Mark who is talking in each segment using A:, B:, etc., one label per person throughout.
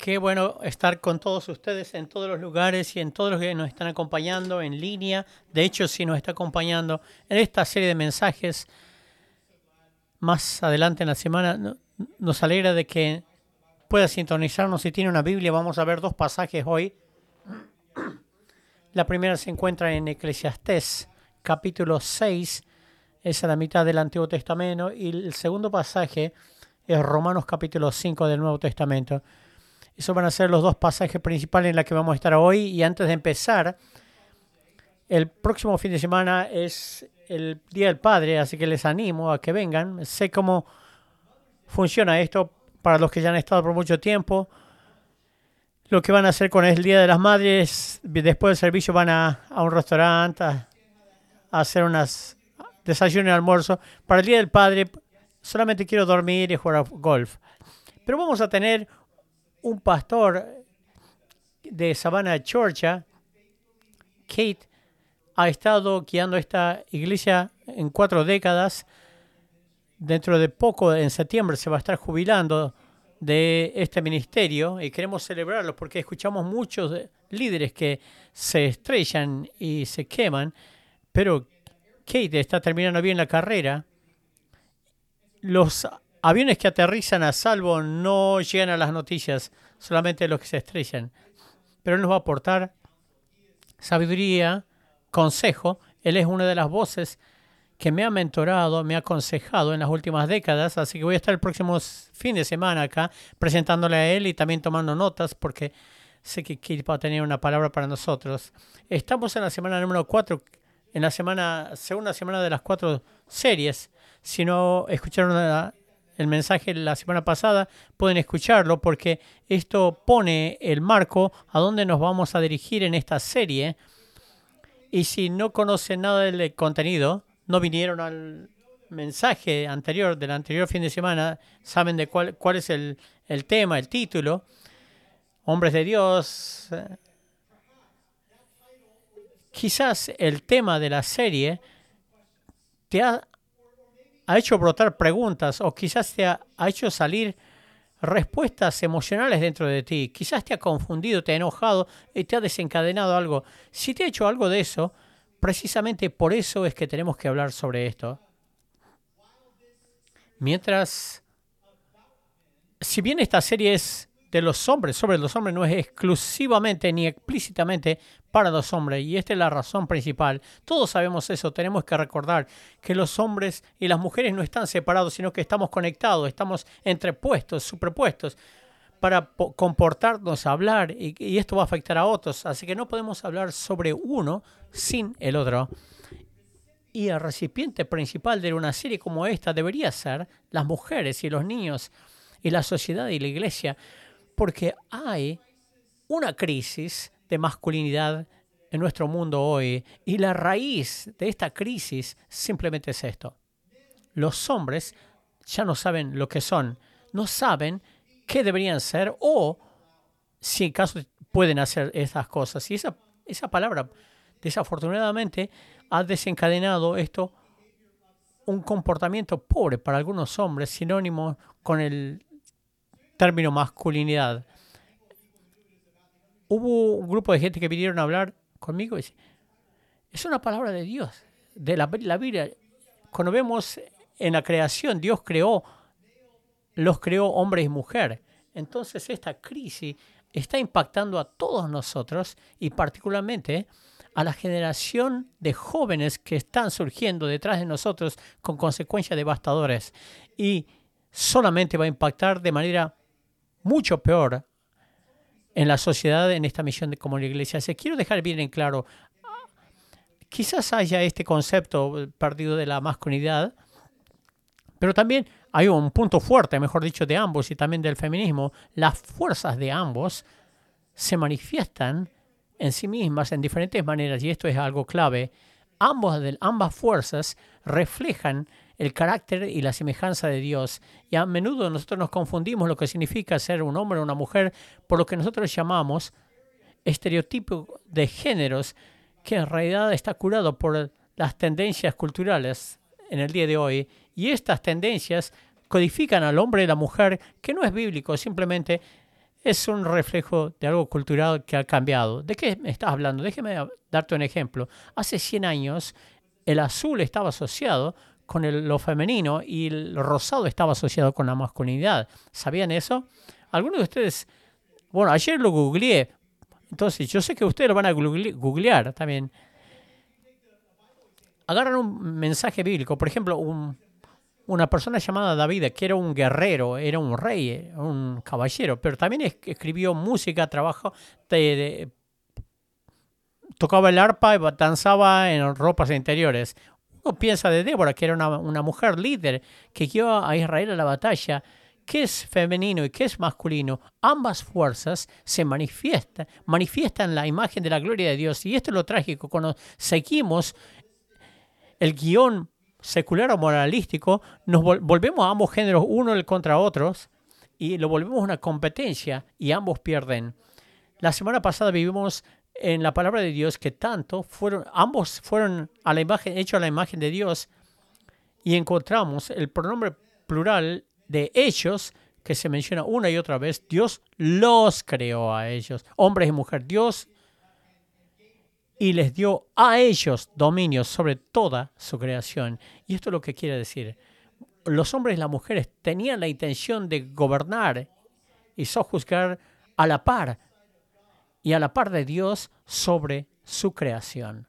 A: Qué bueno estar con todos ustedes en todos los lugares y en todos los que nos están acompañando en línea. De hecho, si nos está acompañando en esta serie de mensajes más adelante en la semana, nos alegra de que pueda sintonizarnos. Si tiene una Biblia, vamos a ver dos pasajes hoy. La primera se encuentra en Eclesiastés, capítulo 6, es a la mitad del Antiguo Testamento, y el segundo pasaje es Romanos, capítulo 5 del Nuevo Testamento. Esos van a ser los dos pasajes principales en los que vamos a estar hoy. Y antes de empezar, el próximo fin de semana es el Día del Padre, así que les animo a que vengan. Sé cómo funciona esto para los que ya han estado por mucho tiempo. Lo que van a hacer con el Día de las Madres, después del servicio van a un restaurante a hacer unas desayuno y almuerzo. Para el Día del Padre solamente quiero dormir y jugar golf. Pero vamos a tener un pastor de Savannah, Georgia. Kate ha estado guiando esta iglesia en 4 décadas. Dentro de poco, en septiembre, se va a estar jubilando de este ministerio y queremos celebrarlo porque escuchamos muchos líderes que se estrellan y se queman, pero Kate está terminando bien la carrera. Los aviones que aterrizan a salvo no llegan a las noticias, solamente los que se estrellan. Pero él nos va a aportar sabiduría, consejo. Él es una de las voces que me ha mentorado, me ha aconsejado en las últimas décadas, así que voy a estar el próximo fin de semana acá presentándole a él y también tomando notas porque sé que Kate va a tener una palabra para nosotros. Estamos en la semana número 4, en la segunda semana de las 4 series. Si no escucharon el mensaje la semana pasada, pueden escucharlo porque esto pone el marco a dónde nos vamos a dirigir en esta serie. Y si no conocen nada del contenido, no vinieron al mensaje anterior, del anterior fin de semana, saben de cuál es el tema, el título, Hombres de Dios. Quizás el tema de la serie te ha hecho brotar preguntas o quizás te ha hecho salir respuestas emocionales dentro de ti. Quizás te ha confundido, te ha enojado y te ha desencadenado algo. Si te ha hecho algo de eso, precisamente por eso es que tenemos que hablar sobre esto. Si bien esta serie es de los hombres, sobre los hombres, no es exclusivamente ni explícitamente para los hombres, y esta es la razón principal. Todos sabemos eso, tenemos que recordar que los hombres y las mujeres no están separados, sino que estamos conectados, estamos entrepuestos, superpuestos, para comportarnos, hablar, y esto va a afectar a otros, así que no podemos hablar sobre uno sin el otro. Y el recipiente principal de una serie como esta debería ser las mujeres y los niños y la sociedad y la iglesia, porque hay una crisis de masculinidad en nuestro mundo hoy y la raíz de esta crisis simplemente es esto. Los hombres ya no saben lo que son, no saben qué deberían ser o si en caso pueden hacer esas cosas. Y esa palabra, desafortunadamente, ha desencadenado un comportamiento pobre para algunos hombres, sinónimo con el término masculinidad. Hubo un grupo de gente que vinieron a hablar conmigo y dice, es una palabra de Dios, de la Biblia. Cuando vemos en la creación, Dios los creó hombre y mujer. Entonces esta crisis está impactando a todos nosotros y particularmente a la generación de jóvenes que están surgiendo detrás de nosotros con consecuencias devastadoras. Y solamente va a impactar de manera mucho peor en la sociedad, en esta misión como la iglesia. Quiero dejar bien en claro, quizás haya este concepto perdido de la masculinidad, pero también hay un punto fuerte, mejor dicho, de ambos y también del feminismo. Las fuerzas de ambos se manifiestan en sí mismas en diferentes maneras y esto es algo clave. Ambas fuerzas reflejan el carácter y la semejanza de Dios. Y a menudo nosotros nos confundimos lo que significa ser un hombre o una mujer por lo que nosotros llamamos estereotipo de géneros, que en realidad está curado por las tendencias culturales en el día de hoy. Y estas tendencias codifican al hombre y la mujer, que no es bíblico, simplemente es un reflejo de algo cultural que ha cambiado. ¿De qué me estás hablando? Déjeme darte un ejemplo. Hace 100 años, el azul estaba asociado con lo femenino y el rosado estaba asociado con la masculinidad. ¿Sabían eso? Algunos de ustedes, bueno, ayer lo googleé, entonces yo sé que ustedes lo van a googlear también. Agarran un mensaje bíblico, por ejemplo, una persona llamada David, que era un guerrero, era un rey, un caballero, pero también escribió música, trabajó, tocaba el arpa y danzaba en ropas interiores. Uno piensa de Débora, que era una mujer líder que guió a Israel a la batalla. ¿Qué es femenino y qué es masculino? Ambas fuerzas se manifiestan la imagen de la gloria de Dios. Y esto es lo trágico. Cuando seguimos el guión secular o moralístico, nos volvemos a ambos géneros uno contra otros y lo volvemos una competencia y ambos pierden. La semana pasada vivimos en la palabra de Dios que ambos fueron a la imagen, hechos a la imagen de Dios, y encontramos el pronombre plural de ellos que se menciona una y otra vez. Dios los creó a ellos, hombres y mujeres. Dios y les dio a ellos dominio sobre toda su creación. Y esto es lo que quiere decir. Los hombres y las mujeres tenían la intención de gobernar y sojuzgar a la par de Dios sobre su creación.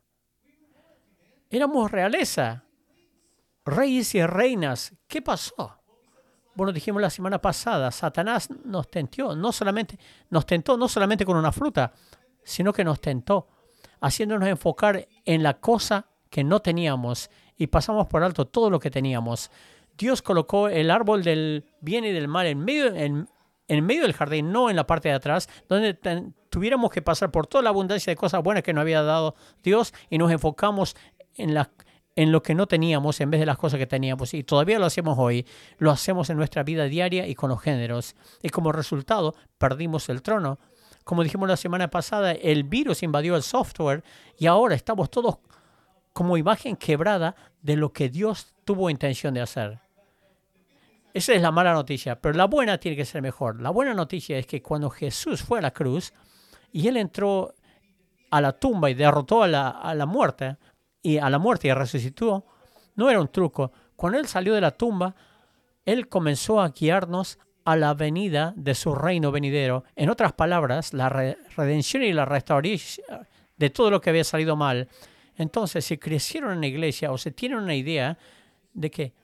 A: Éramos realeza, reyes y reinas. ¿Qué pasó? Bueno, dijimos la semana pasada, Satanás nos tentó no solamente con una fruta, sino que nos tentó, haciéndonos enfocar en la cosa que no teníamos y pasamos por alto todo lo que teníamos. Dios colocó el árbol del bien y del mal en medio del jardín, no en la parte de atrás, donde tuviéramos que pasar por toda la abundancia de cosas buenas que nos había dado Dios y nos enfocamos en lo que no teníamos en vez de las cosas que teníamos. Y todavía lo hacemos hoy. Lo hacemos en nuestra vida diaria y con los géneros. Y como resultado, perdimos el trono. Como dijimos la semana pasada, el virus invadió el software y ahora estamos todos como imagen quebrada de lo que Dios tuvo intención de hacer. Esa es la mala noticia, pero la buena tiene que ser mejor. La buena noticia es que cuando Jesús fue a la cruz y Él entró a la tumba y derrotó a la muerte y resucitó, no era un truco. Cuando Él salió de la tumba, Él comenzó a guiarnos a la venida de su reino venidero. En otras palabras, la redención y la restauración de todo lo que había salido mal. Entonces, si crecieron en la iglesia o se tienen una idea de que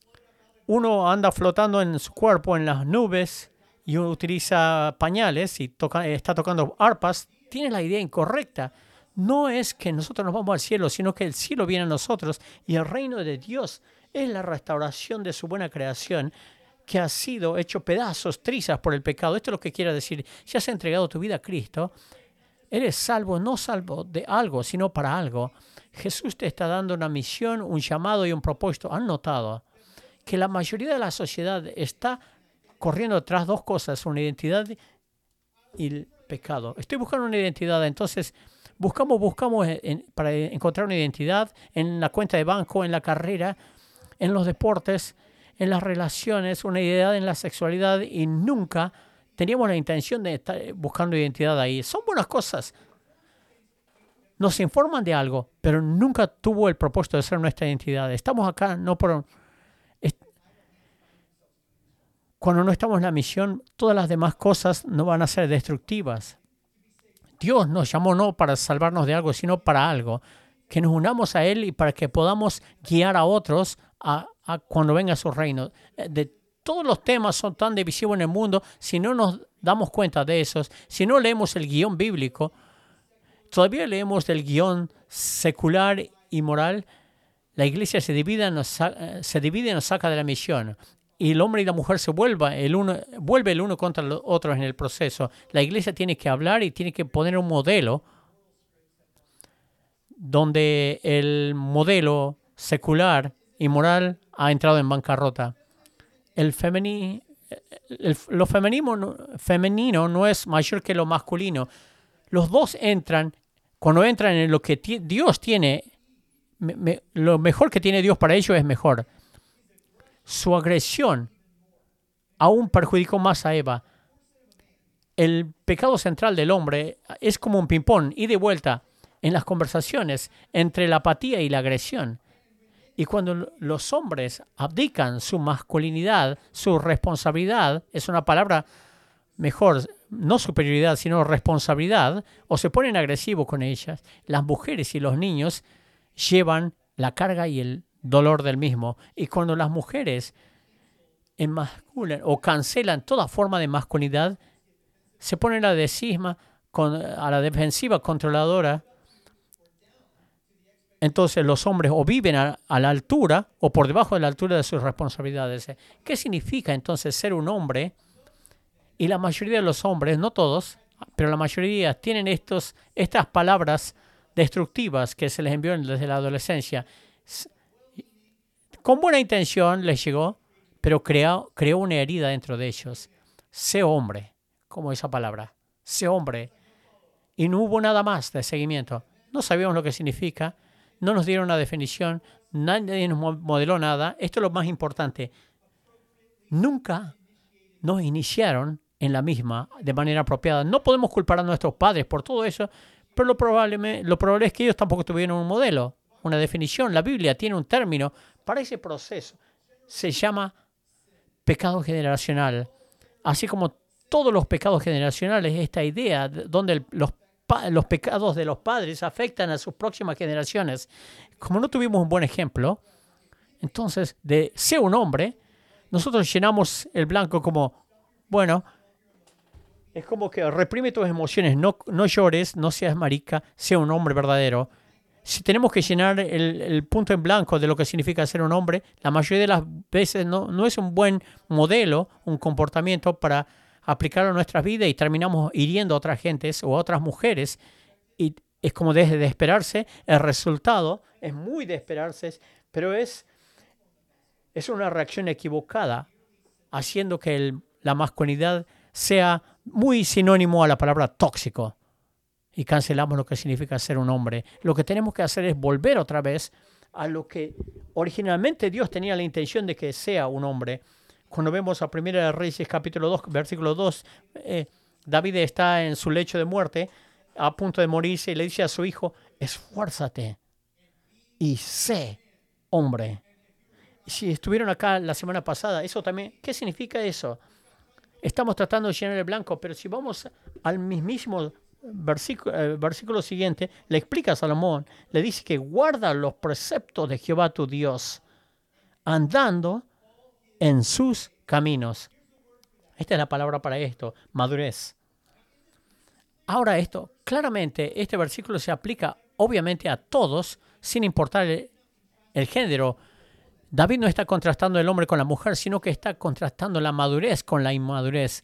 A: uno anda flotando en su cuerpo en las nubes y uno utiliza pañales y está tocando arpas, tiene la idea incorrecta. No es que nosotros nos vamos al cielo, sino que el cielo viene a nosotros y el reino de Dios es la restauración de su buena creación que ha sido hecho pedazos, trizas por el pecado. Esto es lo que quiere decir. Si has entregado tu vida a Cristo, eres salvo, no salvo de algo, sino para algo. Jesús te está dando una misión, un llamado y un propósito. ¿Han notado que la mayoría de la sociedad está corriendo tras dos cosas, una identidad y el pecado? Estoy buscando una identidad, entonces buscamos para encontrar una identidad en la cuenta de banco, en la carrera, en los deportes, en las relaciones, una identidad en la sexualidad y nunca teníamos la intención de estar buscando identidad ahí. Son buenas cosas. Nos informan de algo, pero nunca tuvo el propósito de ser nuestra identidad. Estamos acá no por... Cuando no estamos en la misión, todas las demás cosas no van a ser destructivas. Dios nos llamó no para salvarnos de algo, sino para algo. Que nos unamos a Él y para que podamos guiar a otros a cuando venga su reino. De todos los temas son tan divisivos en el mundo, si no nos damos cuenta de esos, si no leemos el guión bíblico, todavía leemos el guión secular y moral, la iglesia se divide y nos saca de la misión. Y el hombre y la mujer se vuelve el uno contra los otros en el proceso. La iglesia tiene que hablar y tiene que poner un modelo donde el modelo secular y moral ha entrado en bancarrota. Lo femenino no es mayor que lo masculino. Los dos cuando entran en lo que Dios tiene, lo mejor que tiene Dios para ellos es mejor. Su agresión aún perjudicó más a Eva. el pecado central del hombre es como un ping-pong, ida y vuelta en las conversaciones entre la apatía y la agresión. Y cuando los hombres abdican su masculinidad, su responsabilidad, es una palabra mejor, no superioridad, sino responsabilidad, o se ponen agresivos con ellas, las mujeres y los niños llevan la carga y el dolor del mismo. Y cuando las mujeres emasculan o cancelan toda forma de masculinidad, se ponen a la defensiva controladora. Entonces los hombres o viven a la altura o por debajo de la altura de sus responsabilidades. ¿Qué significa entonces ser un hombre? Y la mayoría de los hombres, no todos, pero la mayoría tienen estas palabras destructivas que se les envió desde la adolescencia. Con buena intención les llegó, pero creó una herida dentro de ellos. Sé hombre, como esa palabra. Sé hombre. Y no hubo nada más de seguimiento. No sabíamos lo que significa. No nos dieron una definición. Nadie nos modeló nada. Esto es lo más importante. Nunca nos iniciaron en la misma de manera apropiada. No podemos culpar a nuestros padres por todo eso, pero lo probable es que ellos tampoco tuvieron un modelo, una definición. La Biblia tiene un término para ese proceso. Se llama pecado generacional. Así como todos los pecados generacionales, esta idea donde los pecados de los padres afectan a sus próximas generaciones. Como no tuvimos un buen ejemplo, entonces de ser un hombre, nosotros llenamos el blanco como, bueno, es como que reprime tus emociones, no llores, no seas marica, sea un hombre verdadero. Si tenemos que llenar el punto en blanco de lo que significa ser un hombre, la mayoría de las veces no es un buen modelo, un comportamiento para aplicarlo a nuestras vidas y terminamos hiriendo a otras gentes o a otras mujeres. Y es como de esperarse, el resultado es muy de esperarse, pero es una reacción equivocada, haciendo que la masculinidad sea muy sinónimo a la palabra tóxico. Y cancelamos lo que significa ser un hombre. Lo que tenemos que hacer es volver otra vez a lo que originalmente Dios tenía la intención de que sea un hombre. Cuando vemos a 1 Reyes capítulo 2, versículo 2, David está en su lecho de muerte, a punto de morirse, y le dice a su hijo, esfuérzate y sé hombre. Si estuvieron acá la semana pasada, eso también, ¿qué significa eso? Estamos tratando de llenar el blanco, pero si vamos al mismísimo versículo siguiente, le explica a Salomón, le dice que guarda los preceptos de Jehová tu Dios, andando en sus caminos. Esta es la palabra para esto, madurez. Ahora claramente este versículo se aplica obviamente a todos, sin importar el género. David no está contrastando el hombre con la mujer, sino que está contrastando la madurez con la inmadurez,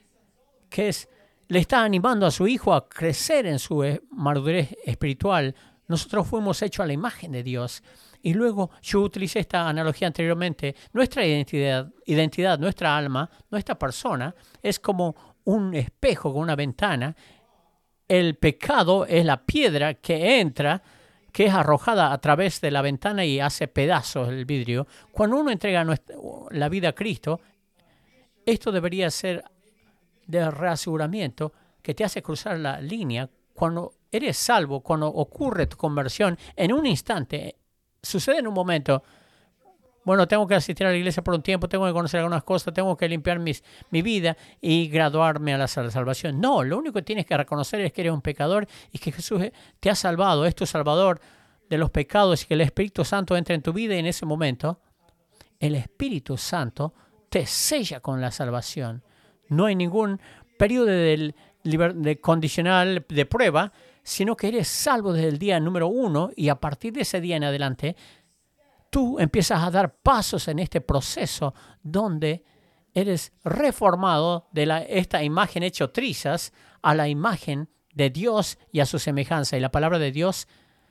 A: le está animando a su hijo a crecer en su madurez espiritual. Nosotros fuimos hechos a la imagen de Dios. Y luego yo utilicé esta analogía anteriormente. Nuestra identidad, nuestra alma, nuestra persona es como un espejo con una ventana. El pecado es la piedra que entra, que es arrojada a través de la ventana y hace pedazos el vidrio. Cuando uno entrega la vida a Cristo, esto debería ser de reaseguramiento que te hace cruzar la línea. Cuando eres salvo, cuando ocurre tu conversión, en un instante, sucede en un momento, bueno, tengo que asistir a la iglesia por un tiempo, tengo que conocer algunas cosas, tengo que limpiar mi vida y graduarme a la salvación. No, lo único que tienes que reconocer es que eres un pecador y que Jesús te ha salvado, es tu salvador de los pecados y que el Espíritu Santo entra en tu vida y en ese momento el Espíritu Santo te sella con la salvación. No hay ningún periodo de condicional de prueba, sino que eres salvo desde el día número 1 y a partir de ese día en adelante, tú empiezas a dar pasos en este proceso donde eres reformado de esta imagen hecho trizas a la imagen de Dios y a su semejanza. Y la palabra de Dios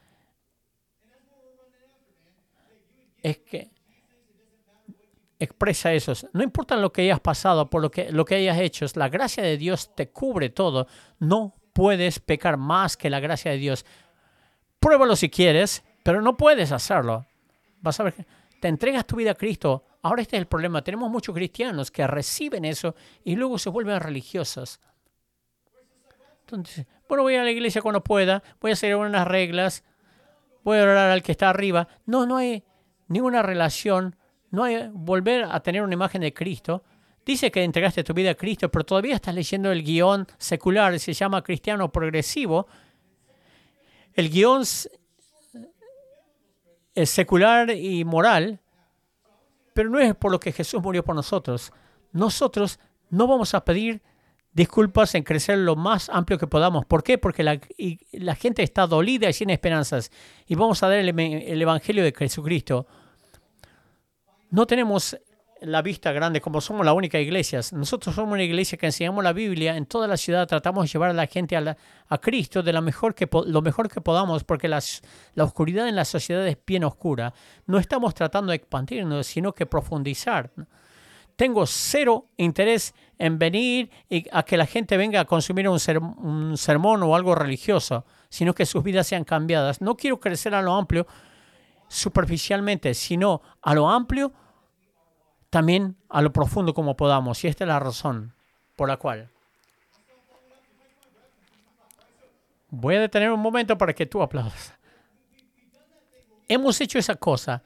A: es que expresa eso. No importa lo que hayas pasado, por lo que hayas hecho, la gracia de Dios te cubre todo. No puedes pecar más que la gracia de Dios. Pruébalo si quieres, pero no puedes hacerlo. Vas a ver, te entregas tu vida a Cristo. Ahora este es el problema. Tenemos muchos cristianos que reciben eso y luego se vuelven religiosos. Entonces, bueno, voy a la iglesia cuando pueda, voy a seguir unas reglas, voy a orar al que está arriba. No hay ninguna relación, no hay volver a tener una imagen de Cristo. Dice que entregaste tu vida a Cristo, pero todavía estás leyendo el guión secular, se llama cristiano progresivo. El guión es secular y moral, pero no es por lo que Jesús murió por nosotros. Nosotros no vamos a pedir disculpas en crecer lo más amplio que podamos. ¿Por qué? Porque la gente está dolida y sin esperanzas. Y vamos a dar el Evangelio de Jesucristo. No tenemos la vista grande como somos la única iglesia. Nosotros somos una iglesia que enseñamos la Biblia en toda la ciudad. Tratamos de llevar a la gente a Cristo de lo mejor que podamos, porque la oscuridad en la sociedad es bien oscura. No estamos tratando de expandirnos, sino que profundizar. Tengo cero interés en venir y a que la gente venga a consumir un sermón o algo religioso, sino que sus vidas sean cambiadas. No quiero crecer a lo amplio superficialmente, sino a lo amplio también a lo profundo como podamos. Y esta es la razón por la cual. Voy a detener un momento para que tú aplaudas. Hemos hecho esa cosa.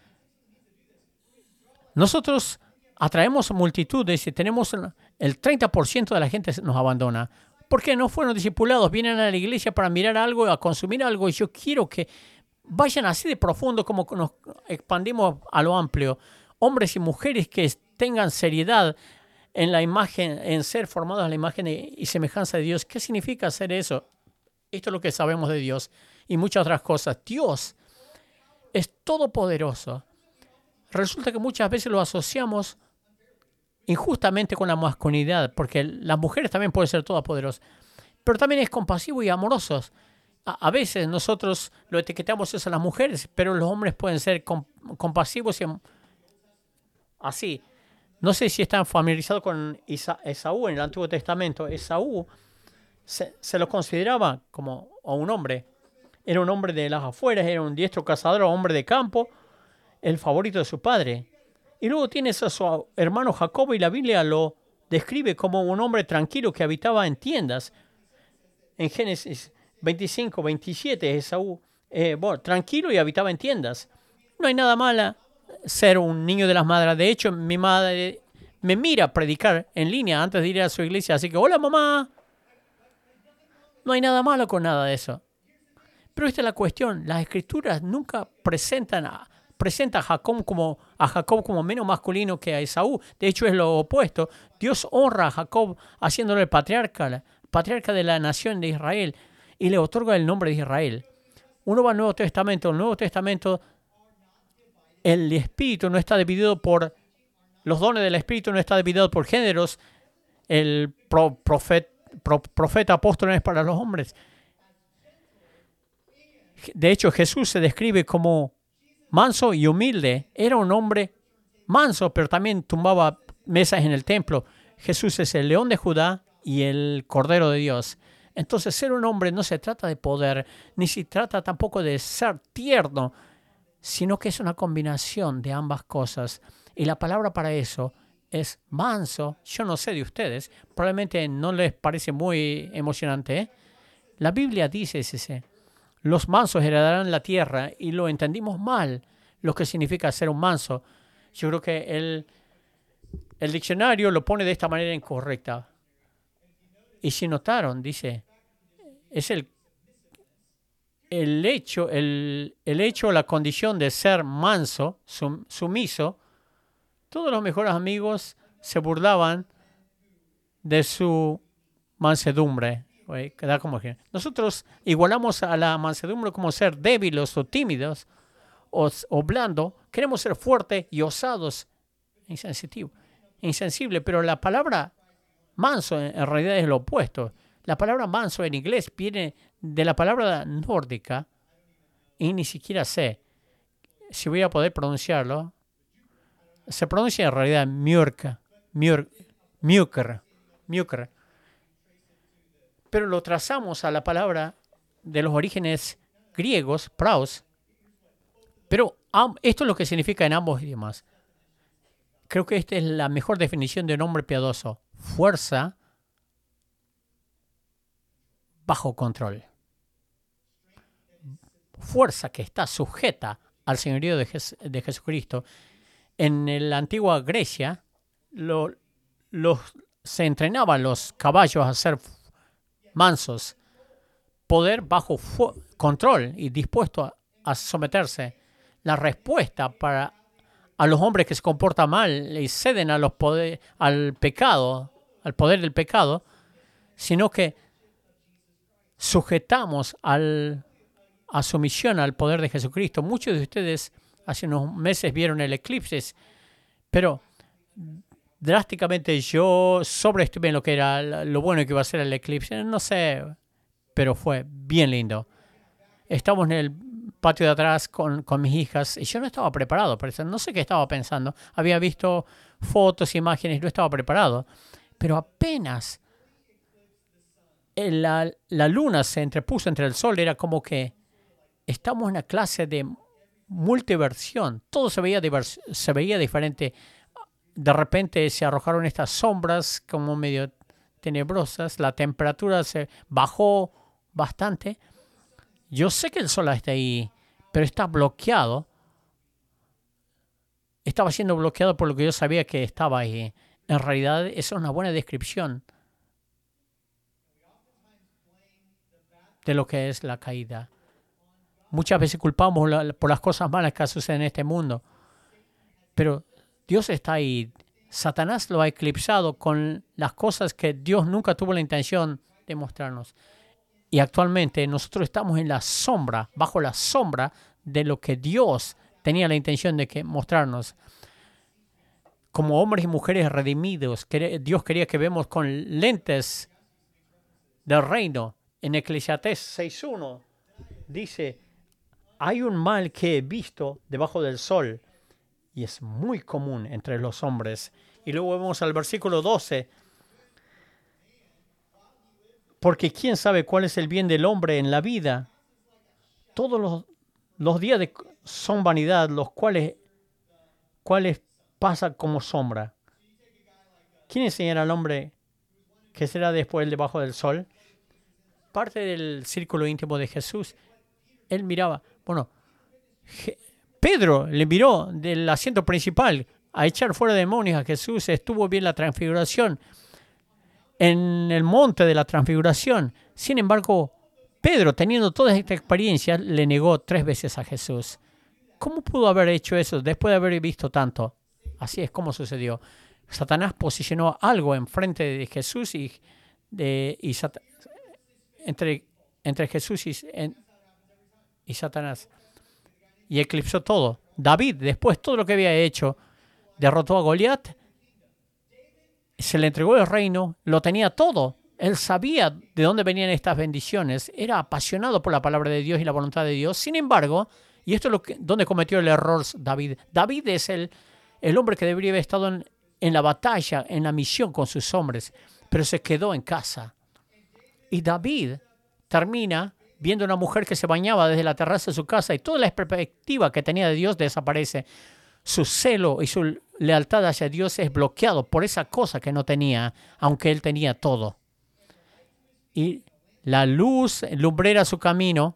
A: Nosotros atraemos multitudes y tenemos el 30% de la gente nos abandona. Porque no fueron discipulados, vienen a la iglesia para mirar algo, a consumir algo. Y yo quiero que vayan así de profundo como nos expandimos a lo amplio. Hombres y mujeres que tengan seriedad en la imagen, en ser formados a la imagen y semejanza de Dios. ¿Qué significa hacer eso? Esto es lo que sabemos de Dios y muchas otras cosas. Dios es todopoderoso. Resulta que muchas veces lo asociamos injustamente con la masculinidad, porque las mujeres también pueden ser todopoderosas, pero también es compasivo y amoroso. A veces nosotros lo etiquetamos eso a las mujeres, pero los hombres pueden ser compasivos y así. No sé si están familiarizados con Esaú en el Antiguo Testamento. Esaú se lo consideraba como un hombre. Era un hombre de las afueras, era un diestro cazador, hombre de campo, el favorito de su padre. Y luego tienes a su hermano Jacob y la Biblia lo describe como un hombre tranquilo que habitaba en tiendas. En Génesis 25, 27, Esaú, tranquilo y habitaba en tiendas. No hay nada malo ser un niño de las madres. De hecho, mi madre me mira predicar en línea antes de ir a su iglesia. Así que, hola mamá. No hay nada malo con nada de eso. Pero esta es la cuestión. Las escrituras nunca presenta a Jacob como menos masculino que a Esaú. De hecho, es lo opuesto. Dios honra a Jacob haciéndole el patriarca de la nación de Israel, y le otorga el nombre de Israel. Uno va al Nuevo Testamento. El Nuevo Testamento, el Espíritu no está dividido por... Los dones del Espíritu no está dividido por géneros. El profeta apóstol no es para los hombres. De hecho, Jesús se describe como manso y humilde. Era un hombre manso, pero también tumbaba mesas en el templo. Jesús es el león de Judá y el Cordero de Dios. Entonces, ser un hombre no se trata de poder, ni se trata tampoco de ser tierno, sino que es una combinación de ambas cosas. Y la palabra para eso es manso. Yo no sé de ustedes, probablemente no les parece muy emocionante, ¿eh? La Biblia dice los mansos heredarán la tierra, y lo entendimos mal, lo que significa ser un manso. Yo creo que el diccionario lo pone de esta manera incorrecta. Y si notaron, dice, es el hecho, la condición de ser manso, sumiso. Todos los mejores amigos se burlaban de su mansedumbre. Nosotros igualamos a la mansedumbre como ser débiles o tímidos o blando. Queremos ser fuertes y osados, insensible, pero la palabra manso en realidad es lo opuesto. La palabra manso en inglés viene de la palabra nórdica y ni siquiera sé si voy a poder pronunciarlo. Se pronuncia en realidad mjolnir. Pero lo trazamos a la palabra de los orígenes griegos, praus. Pero esto es lo que significa en ambos idiomas. Creo que esta es la mejor definición de un hombre piadoso. Fuerza bajo control. Fuerza que está sujeta al señorío de Jesucristo. En la antigua Grecia se entrenaban los caballos a ser mansos, poder bajo control y dispuesto a someterse. La respuesta a los hombres que se comportan mal y ceden al pecado, al poder del pecado, sino que sujetamos a sumisión al poder de Jesucristo. Muchos de ustedes hace unos meses vieron el eclipse, pero drásticamente yo sobreestimé lo que era lo bueno que iba a ser el eclipse. No sé, pero fue bien lindo. Estamos en el patio de atrás con mis hijas y yo no estaba preparado para eso. No sé qué estaba pensando. Había visto fotos, imágenes, no estaba preparado. Pero apenas la luna se entrepuso entre el sol, era como que estamos en una clase de multiversión. Todo se veía diferente. De repente se arrojaron estas sombras como medio tenebrosas. La temperatura se bajó bastante. Yo sé que el sol está ahí, pero está bloqueado. Estaba siendo bloqueado por lo que yo sabía que estaba ahí. En realidad, eso es una buena descripción de lo que es la caída. Muchas veces culpamos por las cosas malas que suceden en este mundo, pero Dios está ahí. Satanás lo ha eclipsado con las cosas que Dios nunca tuvo la intención de mostrarnos. Y actualmente nosotros estamos en la sombra, bajo la sombra de lo que Dios tenía la intención de mostrarnos. Como hombres y mujeres redimidos, Dios quería que vemos con lentes del reino. En Eclesiastés 6.1 dice, hay un mal que he visto debajo del sol y es muy común entre los hombres. Y luego vemos al versículo 12. Porque quién sabe cuál es el bien del hombre en la vida. Todos los días son vanidad, los cuales pasan como sombra. ¿Quién enseñará al hombre qué será después debajo del sol? Parte del círculo íntimo de Jesús, él miraba. Bueno, Pedro le miró del asiento principal a echar fuera demonios a Jesús. Estuvo bien la transfiguración en el monte de la transfiguración. Sin embargo, Pedro, teniendo toda esta experiencia, le negó 3 veces a Jesús. ¿Cómo pudo haber hecho eso después de haber visto tanto? Así es como sucedió. Satanás posicionó algo enfrente de Jesús entre Jesús y Satanás. Y eclipsó todo. David, después todo lo que había hecho, derrotó a Goliat, se le entregó el reino, lo tenía todo. Él sabía de dónde venían estas bendiciones. Era apasionado por la palabra de Dios y la voluntad de Dios. Sin embargo, y esto es donde cometió el error David. David es el hombre que debería haber estado en la batalla, en la misión con sus hombres, pero se quedó en casa. Y David termina viendo a una mujer que se bañaba desde la terraza de su casa y toda la perspectiva que tenía de Dios desaparece. Su celo y su lealtad hacia Dios es bloqueado por esa cosa que no tenía, aunque él tenía todo. Y la luz lumbrera su camino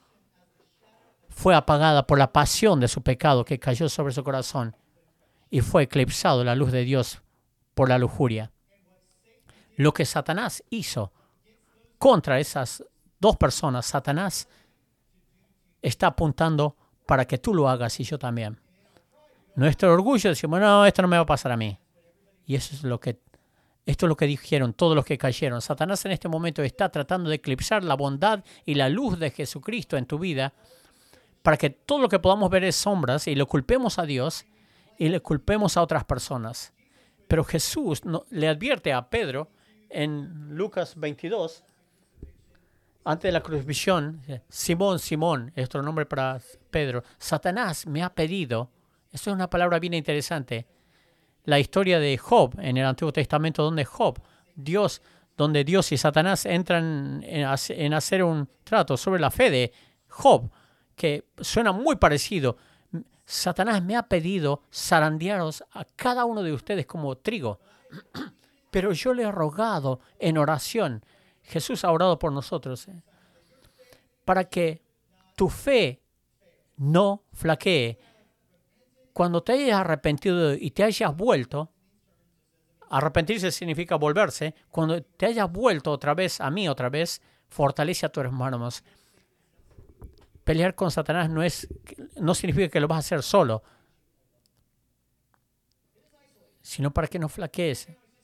A: fue apagada por la pasión de su pecado que cayó sobre su corazón y fue eclipsado la luz de Dios por la lujuria. Lo que Satanás hizo contra esas 2 personas, Satanás está apuntando para que tú lo hagas y yo también. Nuestro orgullo decimos, no, esto no me va a pasar a mí. Y esto es lo que dijeron todos los que cayeron. Satanás en este momento está tratando de eclipsar la bondad y la luz de Jesucristo en tu vida para que todo lo que podamos ver es sombras y lo culpemos a Dios y le culpemos a otras personas. Pero Jesús le advierte a Pedro en Lucas 22, antes de la crucifixión, Simón, Simón, es otro nombre para Pedro, Satanás me ha pedido. Eso es una palabra bien interesante. La historia de Job en el Antiguo Testamento, donde Dios y Satanás entran en hacer un trato sobre la fe de Job, que suena muy parecido. Satanás me ha pedido zarandearos a cada uno de ustedes como trigo, pero yo le he rogado en oración. Jesús ha orado por nosotros para que tu fe no flaquee. Cuando te hayas arrepentido y te hayas vuelto, arrepentirse significa volverse. Cuando te hayas vuelto otra vez a mí, otra vez, fortalece a tus hermanos. Pelear con Satanás no significa que lo vas a hacer solo, sino para que no flaquees.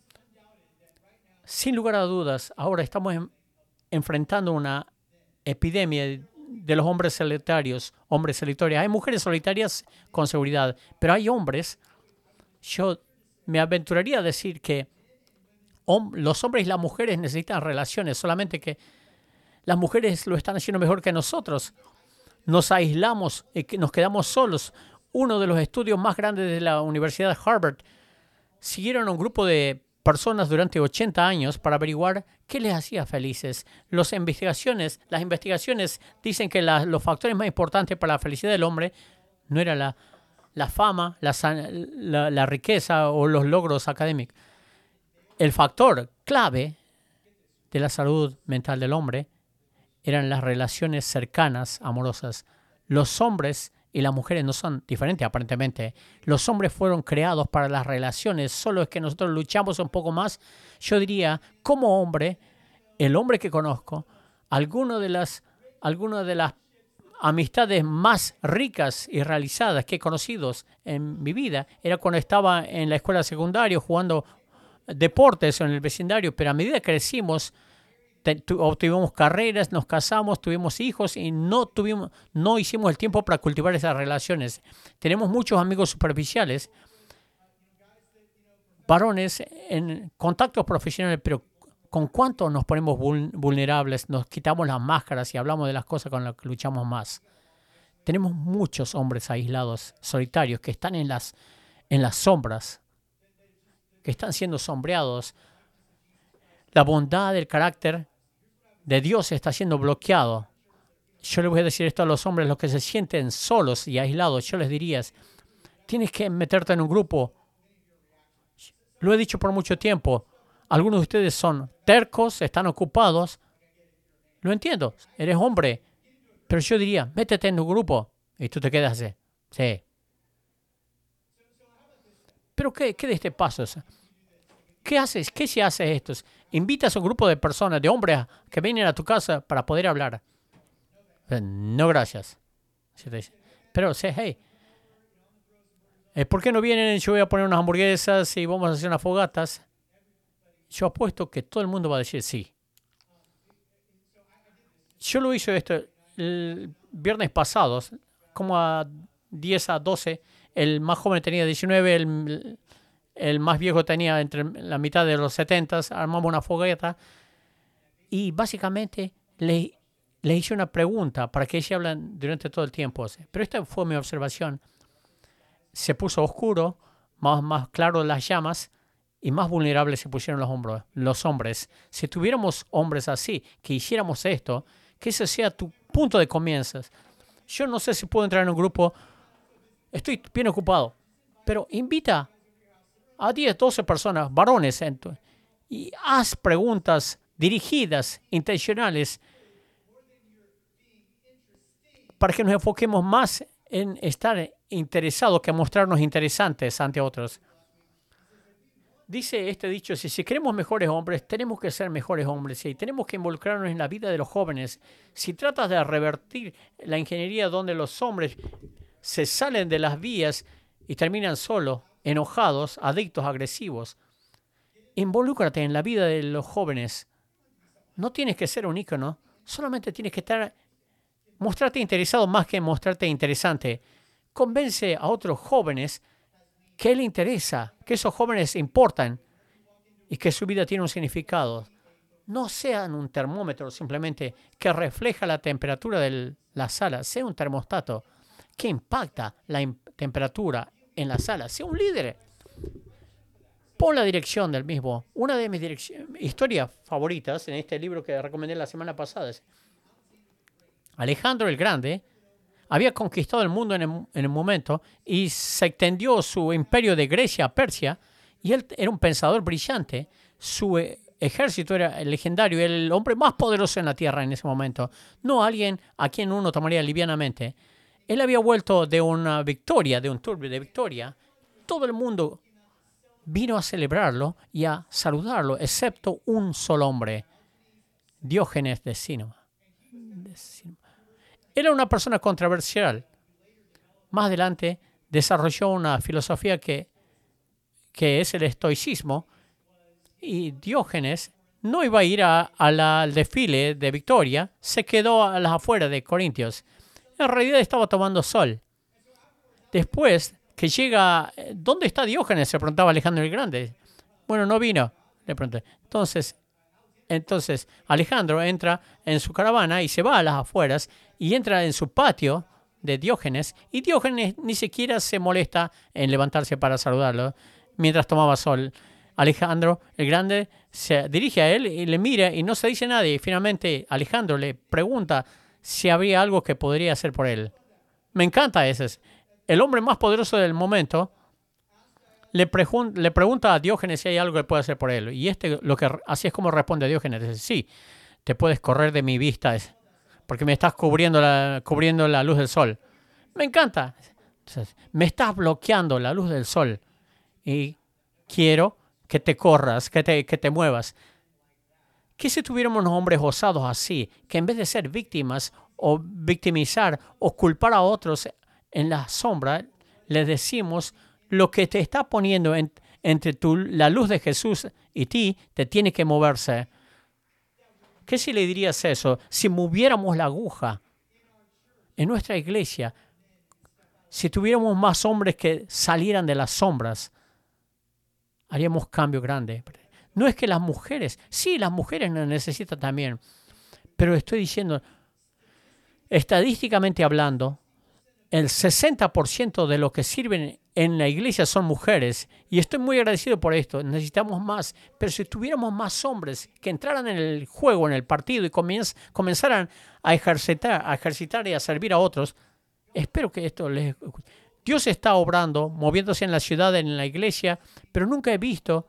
A: Sin lugar a dudas, ahora estamos enfrentando una epidemia de los hombres solitarios, hombres solitarios. Hay mujeres solitarias con seguridad, pero hay hombres. Yo me aventuraría a decir que los hombres y las mujeres necesitan relaciones, solamente que las mujeres lo están haciendo mejor que nosotros. Nos aislamos y nos quedamos solos. Uno de los estudios más grandes de la Universidad de Harvard siguieron a un grupo de personas durante 80 años para averiguar qué les hacía felices. Las investigaciones dicen que los factores más importantes para la felicidad del hombre no era la fama, la riqueza o los logros académicos. El factor clave de la salud mental del hombre eran las relaciones cercanas, amorosas. Los hombres y las mujeres no son diferentes, aparentemente. Los hombres fueron creados para las relaciones, solo es que nosotros luchamos un poco más. Yo diría, como hombre, el hombre que conozco, alguna de las amistades más ricas y realizadas que he conocido en mi vida era cuando estaba en la escuela secundaria jugando deportes en el vecindario, pero a medida que crecimos, obtuvimos carreras, nos casamos, tuvimos hijos y no hicimos el tiempo para cultivar esas relaciones. Tenemos muchos amigos superficiales, varones en contactos profesionales, pero ¿con cuánto nos ponemos vulnerables? Nos quitamos las máscaras y hablamos de las cosas con las que luchamos más. Tenemos muchos hombres aislados, solitarios, que están en las sombras, que están siendo sombreados. La bondad del carácter de Dios está siendo bloqueado. Yo les voy a decir esto a los hombres, los que se sienten solos y aislados. Yo les diría, tienes que meterte en un grupo. Lo he dicho por mucho tiempo. Algunos de ustedes son tercos, están ocupados. Lo entiendo, eres hombre. Pero yo diría, métete en un grupo. Y tú te quedas así. Sí. Pero ¿qué de este paso? ¿Qué haces? ¿Qué si haces esto? Invitas a un grupo de personas, de hombres, que vienen a tu casa para poder hablar. No, gracias. Pero, hey, ¿por qué no vienen? Yo voy a poner unas hamburguesas y vamos a hacer unas fogatas. Yo apuesto que todo el mundo va a decir sí. Yo lo hice esto el viernes pasado, como a 10 a 12. El más joven tenía 19, el más viejo tenía entre la mitad de los 70, armamos una fogata y básicamente le hice una pregunta para que ellos hablen durante todo el tiempo. Pero esta fue mi observación. Se puso oscuro, más claro las llamas y más vulnerables se pusieron los hombres. Si tuviéramos hombres así, que hiciéramos esto, que ese sea tu punto de comienzo. Yo no sé si puedo entrar en un grupo, estoy bien ocupado, pero invita a 10, 12 personas, varones, y haz preguntas dirigidas, intencionales, para que nos enfoquemos más en estar interesados que mostrarnos interesantes ante otros. Dice este dicho, si queremos mejores hombres, tenemos que ser mejores hombres y tenemos que involucrarnos en la vida de los jóvenes. Si tratas de revertir la ingeniería donde los hombres se salen de las vías y terminan solos, enojados, adictos, agresivos, involúcrate en la vida de los jóvenes. No tienes que ser un ícono, solamente tienes que mostrarte interesado más que mostrarte interesante. Convence a otros jóvenes que le interesa, que esos jóvenes importan y que su vida tiene un significado. No sean un termómetro simplemente que refleja la temperatura de la sala, sea un termostato que impacta la temperatura en la sala, sea un líder. Pon la dirección del mismo. Una de mis historias favoritas en este libro que recomendé la semana pasada es Alejandro el Grande. Había conquistado el mundo en el momento y se extendió su imperio de Grecia a Persia y él era un pensador brillante. Su ejército era legendario, el hombre más poderoso en la tierra en ese momento. No alguien a quien uno tomaría livianamente. Él había vuelto de una victoria, de un tour de victoria. Todo el mundo vino a celebrarlo y a saludarlo, excepto un solo hombre, Diógenes de Sínoma. Era una persona controversial. Más adelante desarrolló una filosofía que es el estoicismo, y Diógenes no iba a ir al desfile de victoria, se quedó a las afueras de Corintios. En realidad estaba tomando sol. Después que llega, ¿dónde está Diógenes?, se preguntaba Alejandro el Grande. Bueno, no vino, le pregunté. Entonces Alejandro entra en su caravana y se va a las afueras y entra en su patio de Diógenes, y Diógenes ni siquiera se molesta en levantarse para saludarlo mientras tomaba sol. Alejandro el Grande se dirige a él y le mira y no se dice nada. Y finalmente Alejandro le pregunta si habría algo que podría hacer por él. Me encanta ese. El hombre más poderoso del momento le pregunta a Diógenes si hay algo que puede hacer por él. Y así es como responde Diógenes. Dice, sí, te puedes correr de mi vista porque me estás cubriendo la luz del sol. Me encanta. Entonces, me estás bloqueando la luz del sol y quiero que te corras, que te muevas. ¿Qué si tuviéramos unos hombres osados así, que en vez de ser víctimas o victimizar o culpar a otros en la sombra, les decimos lo que te está poniendo entre la luz de Jesús y ti, te tiene que moverse? ¿Qué si le dirías eso? Si moviéramos la aguja en nuestra iglesia, si tuviéramos más hombres que salieran de las sombras, haríamos cambio grande. No es que las mujeres, sí, las mujeres nos necesitan también, pero estoy diciendo, estadísticamente hablando, el 60% de los que sirven en la iglesia son mujeres, y estoy muy agradecido por esto. Necesitamos más, pero si tuviéramos más hombres que entraran en el juego, en el partido, y comenzaran a ejercitar y a servir a otros, espero que esto les... Dios está obrando, moviéndose en la ciudad, en la iglesia, pero nunca he visto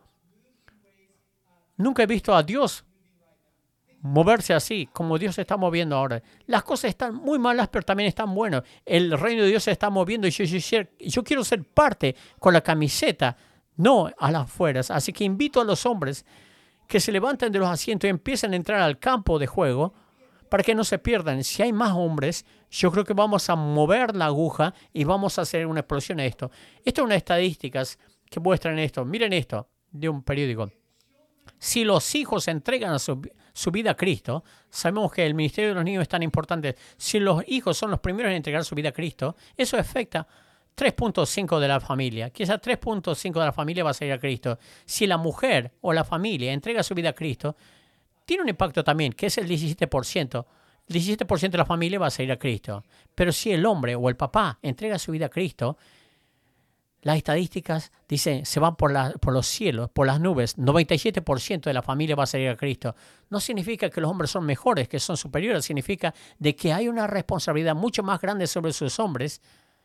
A: a Dios moverse así, como Dios se está moviendo ahora. Las cosas están muy malas, pero también están buenas. El reino de Dios se está moviendo y yo quiero ser parte con la camiseta, no a las afueras. Así que invito a los hombres que se levanten de los asientos y empiecen a entrar al campo de juego para que no se pierdan. Si hay más hombres, yo creo que vamos a mover la aguja y vamos a hacer una explosión a esto. Esto es unas estadísticas que muestran esto. Miren esto de un periódico. Si los hijos entregan su vida a Cristo, sabemos que el ministerio de los niños es tan importante. Si los hijos son los primeros en entregar su vida a Cristo, eso afecta 3.5 de la familia. Quizás 3.5 de la familia va a salir a Cristo. Si la mujer o la familia entrega su vida a Cristo, tiene un impacto también, que es el 17%. El 17% de la familia va a salir a Cristo. Pero si el hombre o el papá entrega su vida a Cristo, las estadísticas dicen, se van por los cielos, por las nubes. 97% de la familia va a salir a Cristo. No significa que los hombres son mejores, que son superiores. Significa de que hay una responsabilidad mucho más grande sobre sus hombres.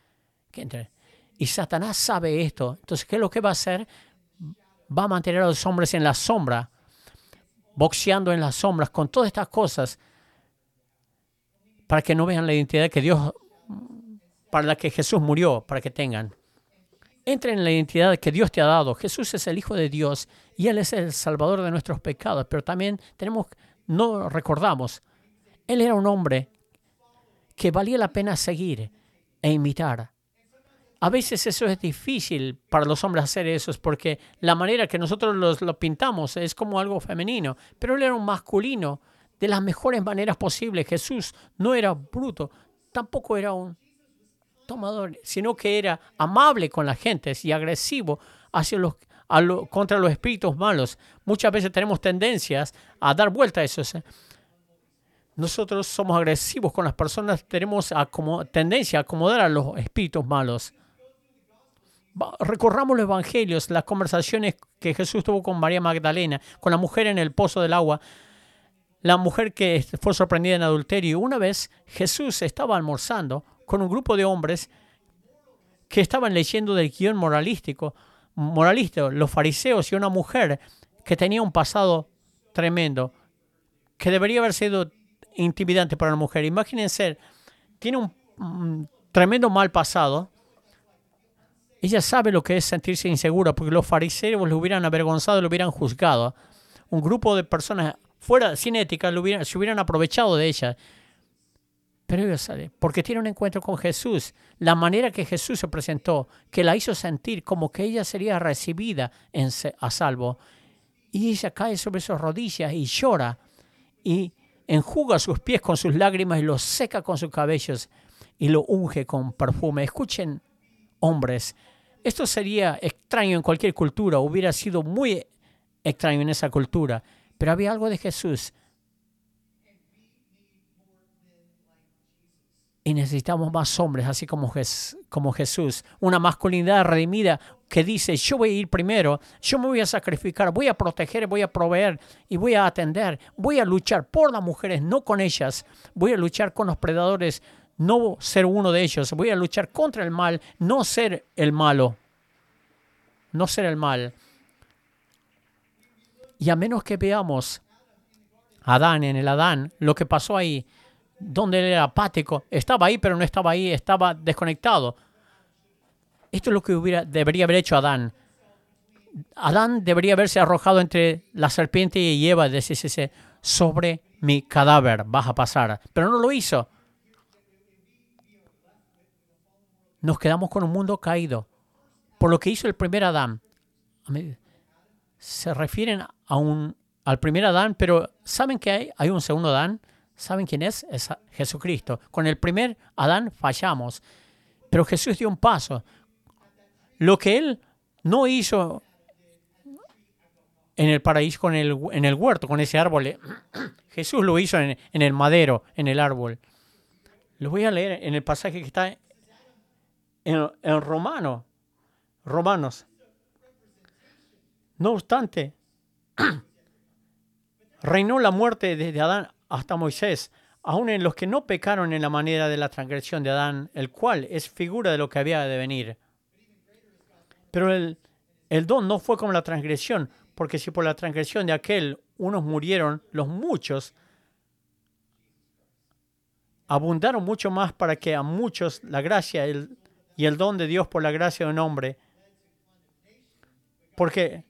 A: Y Satanás sabe esto. Entonces, ¿qué es lo que va a hacer? Va a mantener a los hombres en la sombra, boxeando en las sombras con todas estas cosas, para que no vean la identidad que Dios, para la que Jesús murió, para que tengan. Entren en la identidad que Dios te ha dado. Jesús es el Hijo de Dios y Él es el Salvador de nuestros pecados. Pero también no recordamos, Él era un hombre que valía la pena seguir e imitar. A veces eso es difícil para los hombres hacer eso, porque la manera que nosotros lo pintamos es como algo femenino. Pero Él era un masculino de las mejores maneras posibles. Jesús no era bruto, tampoco era un tomador, sino que era amable con la gente y agresivo contra los espíritus malos. Muchas veces tenemos tendencias a dar vuelta a eso. Nosotros somos agresivos con las personas, tenemos tendencia a acomodar a los espíritus malos. Recorramos los evangelios, las conversaciones que Jesús tuvo con María Magdalena, con la mujer en el pozo del agua, la mujer que fue sorprendida en adulterio. Una vez Jesús estaba almorzando con un grupo de hombres que estaban leyendo del guión moralista, los fariseos, y una mujer que tenía un pasado tremendo que debería haber sido intimidante para una mujer. Imagínense, tiene un tremendo mal pasado. Ella sabe lo que es sentirse insegura porque los fariseos lo hubieran avergonzado, lo hubieran juzgado. Un grupo de personas fuera, sin ética, se hubieran aprovechado de ella. Pero ella sabe, porque tiene un encuentro con Jesús, la manera que Jesús se presentó, que la hizo sentir como que ella sería recibida a salvo. Y ella cae sobre sus rodillas y llora y enjuga sus pies con sus lágrimas y los seca con sus cabellos y lo unge con perfume. Escuchen, hombres, esto sería extraño en cualquier cultura, hubiera sido muy extraño en esa cultura, pero había algo de Jesús. Y necesitamos más hombres, así como Jesús. Una masculinidad redimida que dice, yo voy a ir primero, yo me voy a sacrificar, voy a proteger, voy a proveer y voy a atender. Voy a luchar por las mujeres, no con ellas. Voy a luchar con los predadores, no ser uno de ellos. Voy a luchar contra el mal, no ser el malo. No ser el mal. Y a menos que veamos Adán en el Adán, lo que pasó ahí, donde él era apático, estaba ahí pero no estaba ahí, estaba desconectado. Esto es lo que debería haber hecho Adán. Adán debería haberse arrojado entre la serpiente y Eva, decirse, sobre mi cadáver vas a pasar. Pero no lo hizo. Nos quedamos con un mundo caído. Por lo que hizo el primer Adán. Se refieren al primer Adán, pero ¿saben que hay un segundo Adán? ¿Saben quién es? Es Jesucristo. Con el primer Adán fallamos, pero Jesús dio un paso. Lo que Él no hizo en el paraíso, en el huerto, con ese árbol, Jesús lo hizo en el madero, en el árbol. Lo voy a leer en el pasaje que está en Romanos. No obstante, reinó la muerte desde Adán hasta Moisés, aun en los que no pecaron en la manera de la transgresión de Adán, el cual es figura de lo que había de venir. Pero el don no fue como la transgresión, porque si por la transgresión de aquel unos murieron, los muchos abundaron mucho más para que a muchos la gracia y el don de Dios por la gracia de un hombre. Porque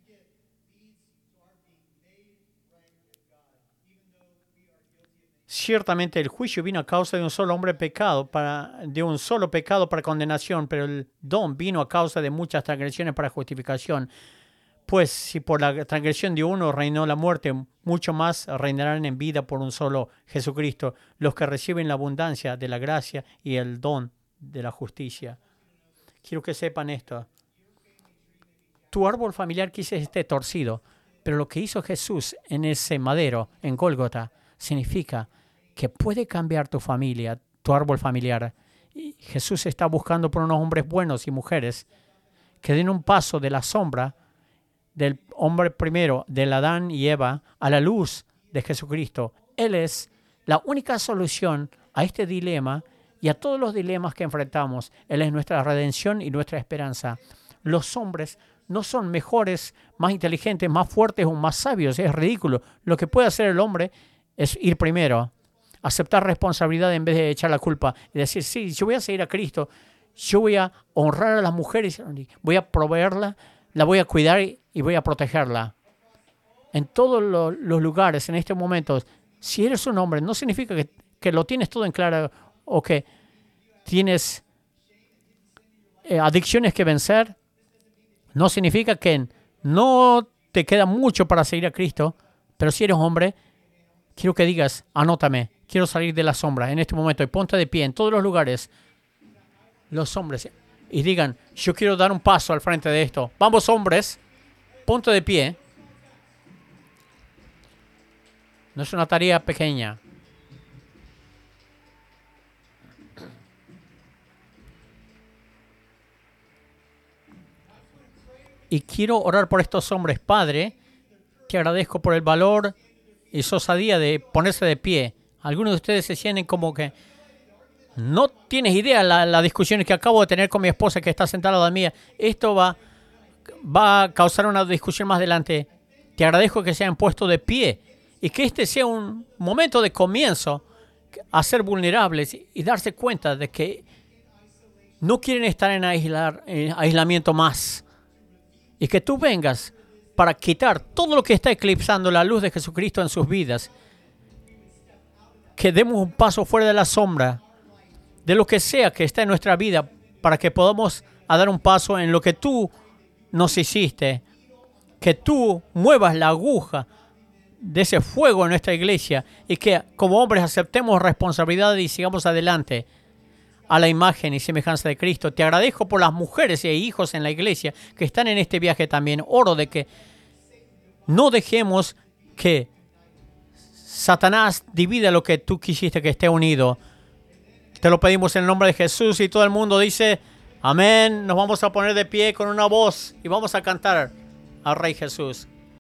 A: ciertamente el juicio vino a causa de un solo hombre de un solo pecado para condenación, pero el don vino a causa de muchas transgresiones para justificación. Pues si por la transgresión de uno reinó la muerte, mucho más reinarán en vida por un solo Jesucristo, los que reciben la abundancia de la gracia y el don de la justicia. Quiero que sepan esto. Tu árbol familiar quizás esté torcido, pero lo que hizo Jesús en ese madero, en Gólgota, significa que puede cambiar tu familia, tu árbol familiar. Y Jesús está buscando por unos hombres buenos y mujeres que den un paso de la sombra del hombre primero, del Adán y Eva, a la luz de Jesucristo. Él es la única solución a este dilema y a todos los dilemas que enfrentamos. Él es nuestra redención y nuestra esperanza. Los hombres no son mejores, más inteligentes, más fuertes o más sabios. Es ridículo. Lo que puede hacer el hombre es ir primero, aceptar responsabilidad en vez de echar la culpa y decir, sí, yo voy a seguir a Cristo, yo voy a honrar a las mujeres, voy a proveerla, la voy a cuidar y voy a protegerla. En todos los lugares, en este momento, si eres un hombre, no significa que lo tienes todo en claro o que tienes adicciones que vencer. No significa que no te queda mucho para seguir a Cristo, pero si eres hombre, quiero que digas, anótame, quiero salir de la sombra en este momento y ponte de pie en todos los lugares, los hombres, y digan, yo quiero dar un paso al frente de esto. Vamos, hombres, ponte de pie. No es una tarea pequeña. Y quiero orar por estos hombres. Padre, te agradezco por el valor y osadía de ponerse de pie. Algunos de ustedes se sienten como que no tienes idea las discusiones que acabo de tener con mi esposa que está sentada al lado mía. Esto va a causar una discusión más adelante. Te agradezco que se hayan puesto de pie Y que este sea un momento de comienzo a ser vulnerables y darse cuenta de que no quieren estar en aislamiento más. Y que tú vengas para quitar todo lo que está eclipsando la luz de Jesucristo en sus vidas. Que demos un paso fuera de la sombra de lo que sea que está en nuestra vida para que podamos dar un paso en lo que tú nos hiciste. Que tú muevas la aguja de ese fuego en nuestra iglesia y que como hombres aceptemos responsabilidad y sigamos adelante a la imagen y semejanza de Cristo. Te agradezco por las mujeres e hijos en la iglesia que están en este viaje también. Oro de que no dejemos que Satanás divida lo que tú quisiste que esté unido. Te lo pedimos en el nombre de Jesús y todo el mundo dice amén. Nos vamos a poner de pie con una voz y vamos a cantar al Rey Jesús.